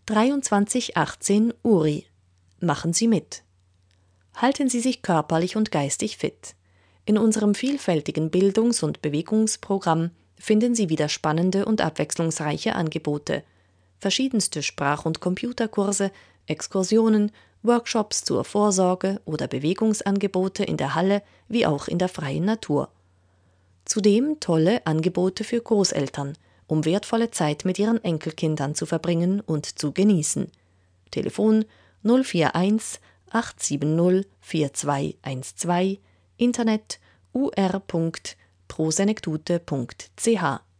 2318 Uri. Machen Sie mit. Halten Sie sich körperlich und geistig fit. In unserem vielfältigen Bildungs- und Bewegungsprogramm finden Sie wieder spannende und abwechslungsreiche Angebote. Verschiedenste Sprach- und Computerkurse, Exkursionen, Workshops zur Vorsorge oder Bewegungsangebote in der Halle wie auch in der freien Natur. Zudem tolle Angebote für Großeltern, um wertvolle Zeit mit ihren Enkelkindern zu verbringen und zu genießen. Telefon 041 870 4212, Internet ur.prosenektute.ch